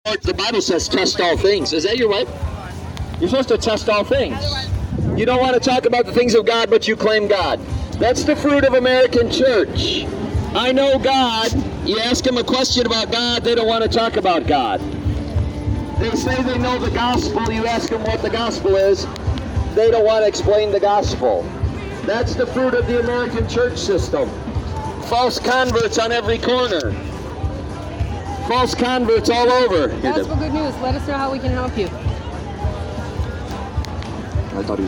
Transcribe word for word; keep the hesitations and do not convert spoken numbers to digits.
The Bible says test all things. Is that your wife? You're supposed to test all things. You don't want to talk about the things of God, but you claim God. That's the fruit of American church. I know God. You ask them a question about God, they don't want to talk about God. They say they know the gospel. You ask them what the gospel is, they don't want to explain the gospel. That's the fruit of the American church system. False converts on every corner. False converts all over. Gospel Good News. Let us know how we can help you. I thought he was